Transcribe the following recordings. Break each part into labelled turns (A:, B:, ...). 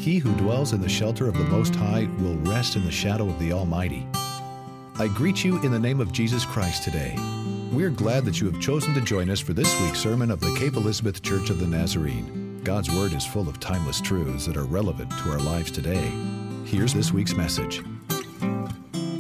A: He who dwells in the shelter of the Most High will rest in the shadow of the Almighty. I greet you in the name of Jesus Christ today. We're glad that you have chosen to join us for this week's sermon of the Cape Elizabeth Church of the Nazarene. God's Word is full of timeless truths that are relevant to our lives today. Here's this week's message.
B: I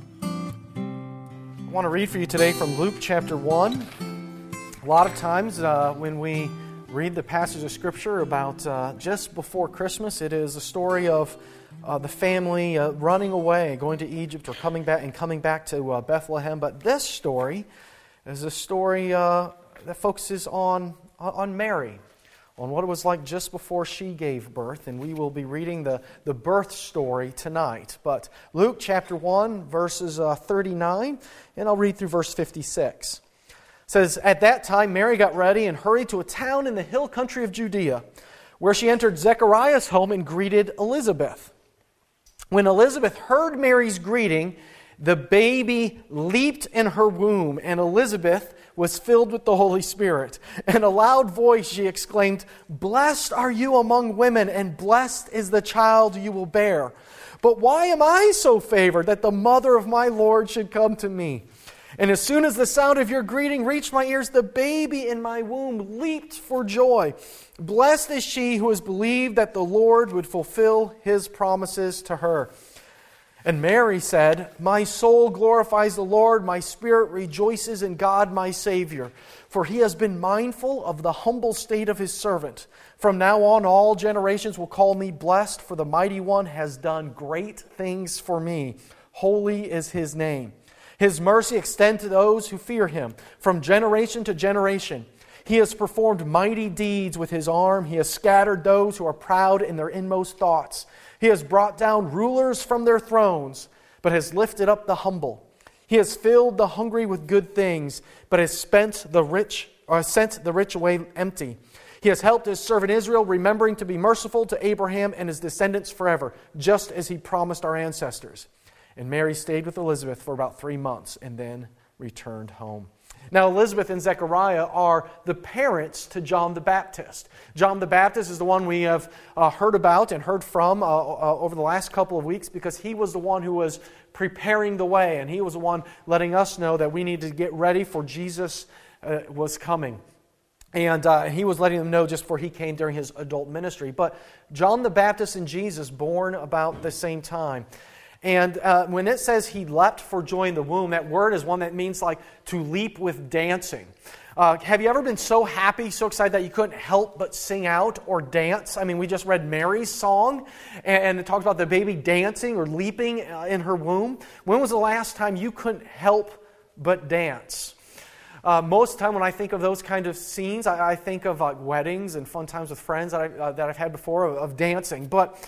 B: want to read for you today from Luke chapter 1. A lot of times when we read the passage of Scripture about just before Christmas, it is a story of the family running away, going to Egypt or coming back to Bethlehem. But this story is a story that focuses on Mary, on what it was like just before she gave birth. And we will be reading the birth story tonight. But Luke chapter 1, verses 39, and I'll read through verse 56. It says, "At that time Mary got ready and hurried to a town in the hill country of Judea, where she entered Zechariah's home and greeted Elizabeth. When Elizabeth heard Mary's greeting, the baby leaped in her womb, and Elizabeth was filled with the Holy Spirit. In a loud voice she exclaimed, 'Blessed are you among women, and blessed is the child you will bear. But why am I so favored that the mother of my Lord should come to me? And as soon as the sound of your greeting reached my ears, the baby in my womb leaped for joy. Blessed is she who has believed that the Lord would fulfill His promises to her.' And Mary said, 'My soul glorifies the Lord, my spirit rejoices in God my Savior, for He has been mindful of the humble state of His servant. From now on all generations will call me blessed, for the Mighty One has done great things for me. Holy is His name. His mercy extends to those who fear Him from generation to generation. He has performed mighty deeds with His arm. He has scattered those who are proud in their inmost thoughts. He has brought down rulers from their thrones, but has lifted up the humble. He has filled the hungry with good things, but has sent the rich away empty. He has helped His servant Israel, remembering to be merciful to Abraham and his descendants forever, just as He promised our ancestors.' And Mary stayed with Elizabeth for about 3 months and then returned home." Now, Elizabeth and Zechariah are the parents to John the Baptist. John the Baptist is the one we have heard about and heard from over the last couple of weeks, because he was the one who was preparing the way, and he was the one letting us know that we need to get ready for Jesus was coming. And he was letting them know just before he came during his adult ministry. But John the Baptist and Jesus, born about the same time. And when it says he leapt for joy in the womb, that word is one that means like to leap with dancing. Have you ever been so happy, so excited that you couldn't help but sing out or dance? I mean, we just read Mary's song, and it talks about the baby dancing or leaping in her womb. When was the last time you couldn't help but dance? Most of the time when I think of those kind of scenes, I think of like weddings and fun times with friends that I've had before of dancing. But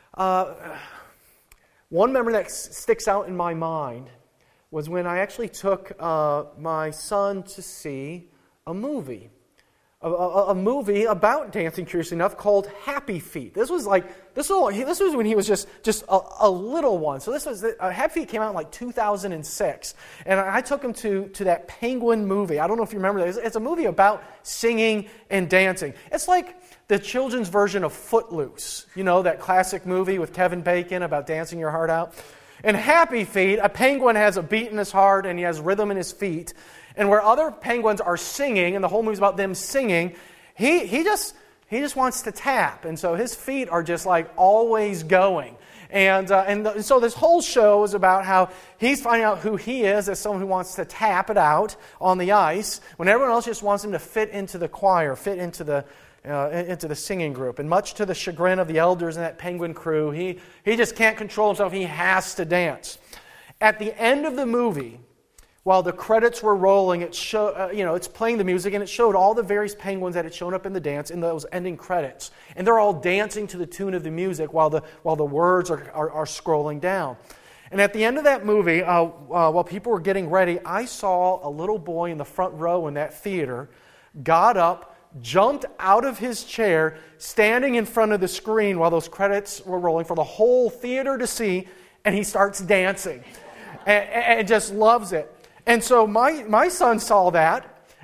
B: one memory that sticks out in my mind was when I actually took my son to see a movie. A movie about dancing, curiously enough, called Happy Feet. This was when he was just a little one. So Happy Feet came out in like 2006, and I took him to that Penguin movie. I don't know if you remember that. It's a movie about singing and dancing. It's like the children's version of Footloose. You know, that classic movie with Kevin Bacon about dancing your heart out. In Happy Feet, a penguin has a beat in his heart and he has rhythm in his feet. And where other penguins are singing, and the whole movie's about them singing, he just wants to tap. And so his feet are just like always going. And so this whole show is about how he's finding out who he is as someone who wants to tap it out on the ice, when everyone else just wants him to fit into the choir, fit into the singing group. And much to the chagrin of the elders in that penguin crew, he just can't control himself. He has to dance. At the end of the movie, while the credits were rolling, it's playing the music, and it showed all the various penguins that had shown up in the dance in those ending credits. And they're all dancing to the tune of the music while the words are scrolling down. And at the end of that movie, while people were getting ready, I saw a little boy in the front row in that theater got up, jumped out of his chair, standing in front of the screen while those credits were rolling for the whole theater to see, and he starts dancing and just loves it. And so my son saw that,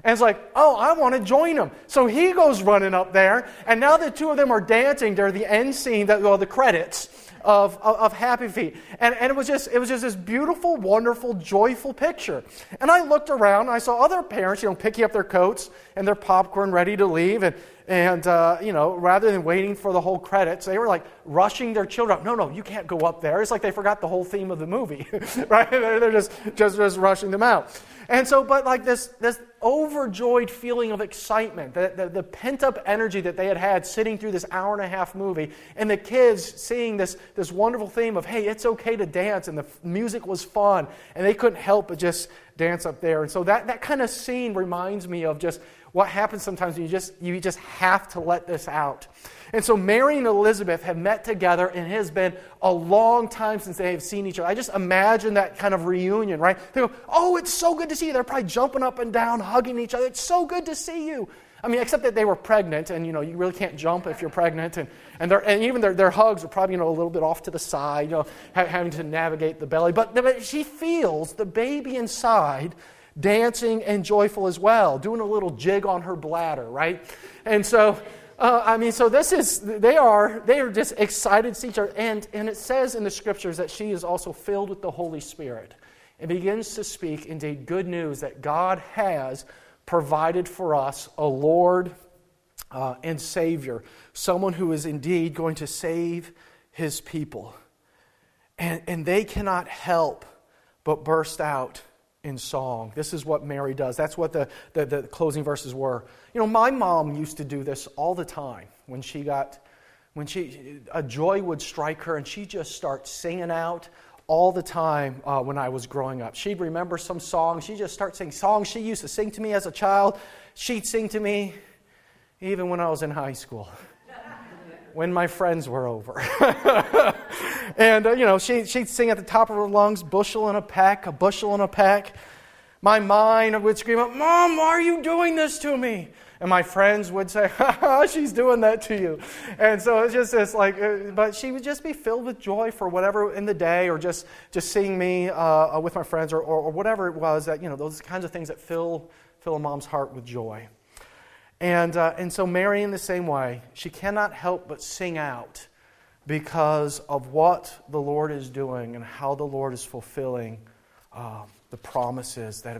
B: And it's like, oh, I want to join them. So he goes running up there, and now the two of them are dancing during the end scene, the credits of Happy Feet. And it was just this beautiful, wonderful, joyful picture. And I looked around, and I saw other parents, picking up their coats and their popcorn ready to leave. And rather than waiting for the whole credits, they were like rushing their children up. No, you can't go up there. It's like they forgot the whole theme of the movie, right? They're just rushing them out. And so, but like this overjoyed feeling of excitement, the pent-up energy that they had sitting through this hour-and-a-half movie, and the kids seeing this wonderful theme of, hey, it's okay to dance, and the music was fun, and they couldn't help but just dance up there. And so that kind of scene reminds me of just what happens sometimes when you just have to let this out. And so Mary and Elizabeth have met together, and it has been a long time since they have seen each other. I just imagine that kind of reunion, right? They go, oh, it's so good to see you. They're probably jumping up and down, hugging each other. It's so good to see you. I mean, except that they were pregnant, and you really can't jump if you're pregnant, and even their hugs are probably a little bit off to the side, having to navigate the belly. But she feels the baby inside dancing and joyful as well, doing a little jig on her bladder, right? And so, they are just excited to see each other. And it says in the Scriptures that she is also filled with the Holy Spirit and begins to speak indeed good news that God has provided for us a Lord and Savior, someone who is indeed going to save His people. And they cannot help but burst out in song. This is what Mary does. That's what the closing verses were. My mom used to do this all the time when a joy would strike her, and she'd just start singing out all the time when I was growing up. She'd remember some songs. She'd just start singing songs she used to sing to me as a child. She'd sing to me even when I was in high school, when my friends were over. And, she'd sing at the top of her lungs, bushel and a peck, a bushel and a peck. My mind would scream out, Mom, why are you doing this to me? And my friends would say, she's doing that to you. And so it's just this but she would just be filled with joy for whatever in the day, or just seeing me with my friends, or whatever it was, that, those kinds of things that fill a mom's heart with joy. And so Mary, in the same way, she cannot help but sing out because of what the Lord is doing and how the Lord is fulfilling the promises that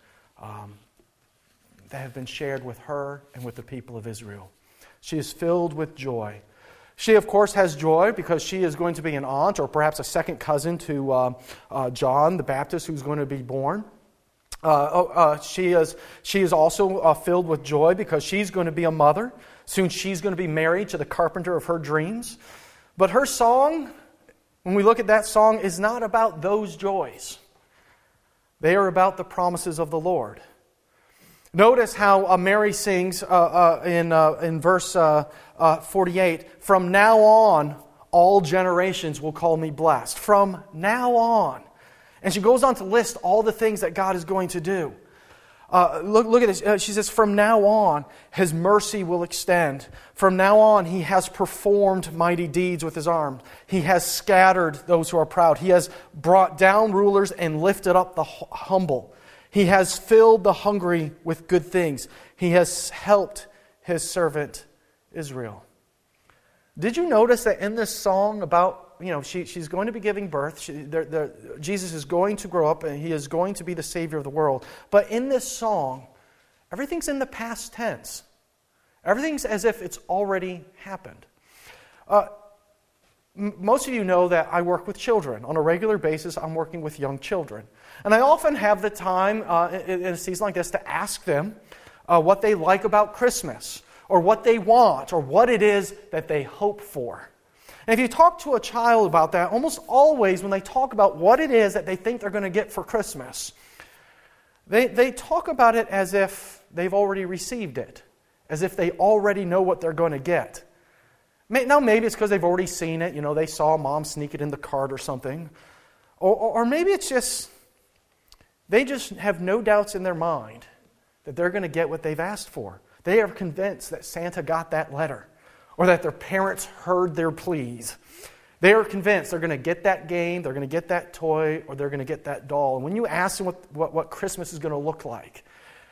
B: have been shared with her and with the people of Israel. She is filled with joy. She, of course, has joy because she is going to be an aunt, or perhaps a second cousin to John the Baptist, who's going to be born. She is also filled with joy because she's going to be a mother. Soon she's going to be married to the carpenter of her dreams. But her song, when we look at that song, is not about those joys. They are about the promises of the Lord. Notice how Mary sings in verse 48, "From now on, all generations will call me blessed." From now on. And she goes on to list all the things that God is going to do. Look at this. She says, from now on, His mercy will extend. From now on, He has performed mighty deeds with His arm. He has scattered those who are proud. He has brought down rulers and lifted up the humble. He has filled the hungry with good things. He has helped His servant Israel. Did you notice that in this song about, she's going to be giving birth. Jesus is going to grow up, and He is going to be the Savior of the world. But in this song, everything's in the past tense. Everything's as if it's already happened. Most of you know that I work with children. On a regular basis, I'm working with young children. And I often have the time in a season like this to ask them what they like about Christmas, or what they want, or what it is that they hope for. And if you talk to a child about that, almost always when they talk about what it is that they think they're going to get for Christmas, they talk about it as if they've already received it, as if they already know what they're going to get. Now, maybe it's because they've already seen it. They saw Mom sneak it in the cart or something. Or maybe it's just, they just have no doubts in their mind that they're going to get what they've asked for. They are convinced that Santa got that letter, or that their parents heard their pleas. They are convinced they're going to get that game, they're going to get that toy, or they're going to get that doll. And when you ask them what Christmas is going to look like,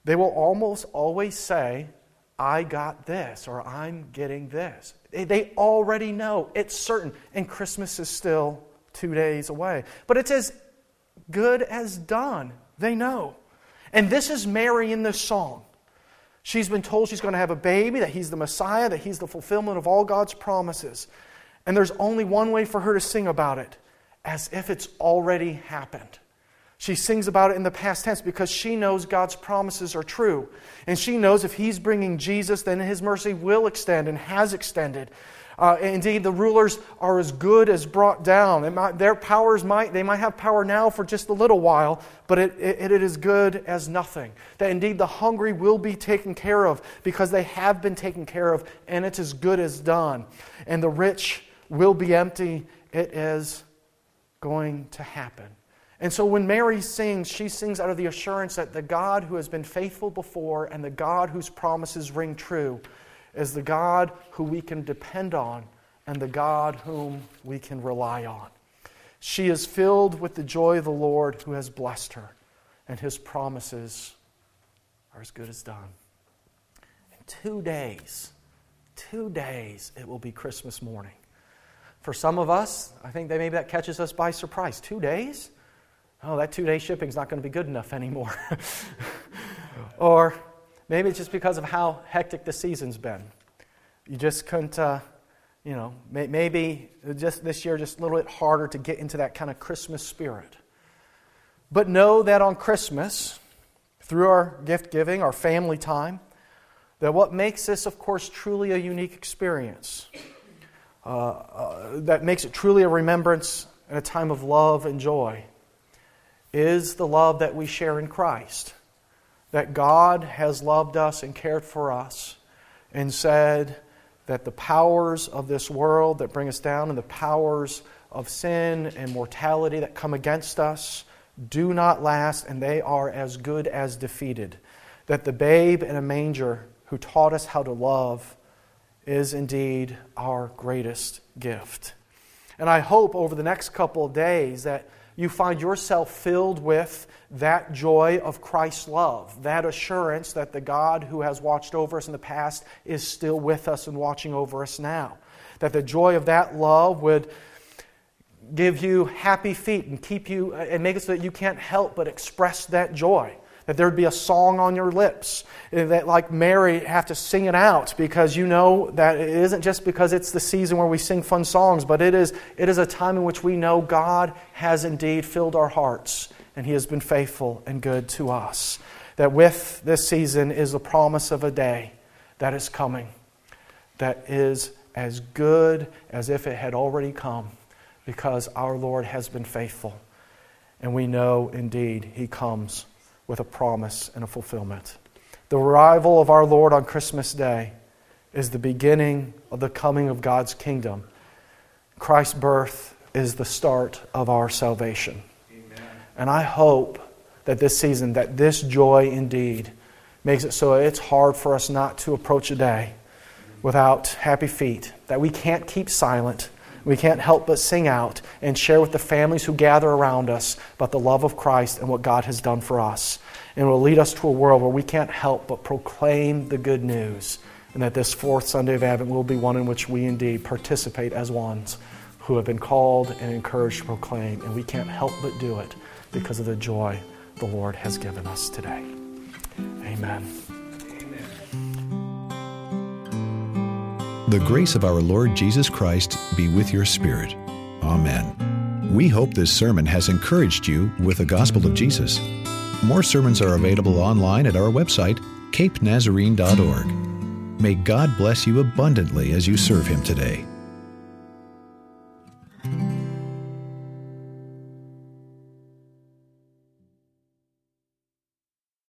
B: they will almost always say, I got this, or I'm getting this. They already know. It's certain. And Christmas is still 2 days away. But it's as good as done. They know. And this is Mary in this song. She's been told she's going to have a baby, that He's the Messiah, that He's the fulfillment of all God's promises. And there's only one way for her to sing about it, as if it's already happened. She sings about it in the past tense because she knows God's promises are true. And she knows if He's bringing Jesus, then His mercy will extend and has extended. Indeed, the rulers are as good as brought down. Their powers they might have power now for just a little while, but it is good as nothing. That indeed the hungry will be taken care of because they have been taken care of, and it's as good as done. And the rich will be empty. It is going to happen. And so when Mary sings, she sings out of the assurance that the God who has been faithful before and the God whose promises ring true is the God who we can depend on and the God whom we can rely on. She is filled with the joy of the Lord who has blessed her, and His promises are as good as done. In 2 days, it will be Christmas morning. For some of us, I think maybe that catches us by surprise. 2 days? Oh, that 2-day shipping's not going to be good enough anymore. Or maybe it's just because of how hectic the season's been. You just couldn't, maybe just this year just a little bit harder to get into that kind of Christmas spirit. But know that on Christmas, through our gift giving, our family time, that what makes this, of course, truly a unique experience, that makes it truly a remembrance and a time of love and joy, is the love that we share in Christ. That God has loved us and cared for us and said that the powers of this world that bring us down and the powers of sin and mortality that come against us do not last, and they are as good as defeated. That the babe in a manger who taught us how to love is indeed our greatest gift. And I hope over the next couple of days that you find yourself filled with that joy of Christ's love, that assurance that the God who has watched over us in the past is still with us and watching over us now. That the joy of that love would give you happy feet and keep you and make it so that you can't help but express that joy. That there would be a song on your lips, that like Mary have to sing it out because you know that it isn't just because it's the season where we sing fun songs, but it is a time in which we know God has indeed filled our hearts and He has been faithful and good to us. That with this season is the promise of a day that is coming, that is as good as if it had already come because our Lord has been faithful. And we know indeed He comes with a promise and a fulfillment. The arrival of our Lord on Christmas Day is the beginning of the coming of God's kingdom. Christ's birth is the start of our salvation. Amen. And I hope that this season, that this joy indeed makes it so it's hard for us not to approach a day without happy feet, that we can't keep silent. We can't help but sing out and share with the families who gather around us about the love of Christ and what God has done for us. And it will lead us to a world where we can't help but proclaim the good news. And that this fourth Sunday of Advent will be one in which we indeed participate as ones who have been called and encouraged to proclaim. And we can't help but do it because of the joy the Lord has given us today. Amen.
A: The grace of our Lord Jesus Christ be with your spirit. Amen. We hope this sermon has encouraged you with the gospel of Jesus. More sermons are available online at our website, capenazarene.org. May God bless you abundantly as you serve Him today.